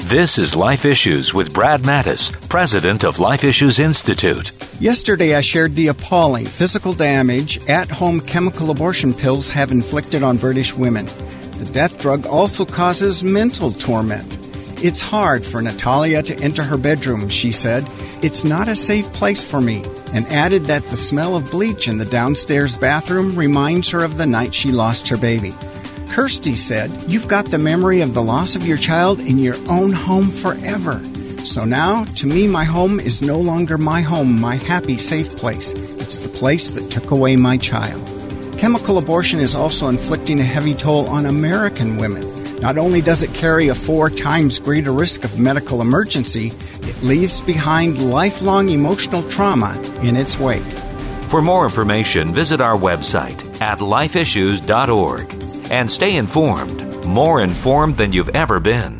This is Life Issues with Brad Mattis, president of Life Issues Institute. Yesterday, I shared the appalling physical damage at-home chemical abortion pills have inflicted on British women. The death drug also causes mental torment. It's hard for Natalia to enter her bedroom, she said. It's not a safe place for me, and added that the smell of bleach in the downstairs bathroom reminds her of the night she lost her baby. Kirsty said, "You've got the memory of the loss of your child in your own home forever. So now, to me, my home is no longer my home, my happy, safe place. It's the place that took away my child." Chemical abortion is also inflicting a heavy toll on American women. Not only does it carry a 4 times greater risk of medical emergency, it leaves behind lifelong emotional trauma in its wake. For more information, visit our website at lifeissues.org and stay informed, more informed than you've ever been.